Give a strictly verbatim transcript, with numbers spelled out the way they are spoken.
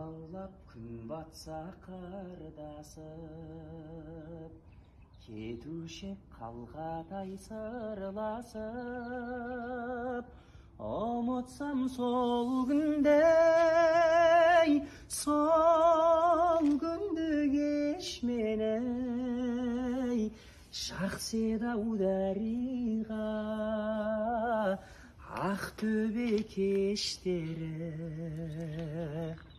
лаулап күн батса қардасып, кетуші қалғадай сырласып, ұмытсам сол күндей, сол күнді кеш мені, жақсы еді ау дариға, ақтөбе кештері.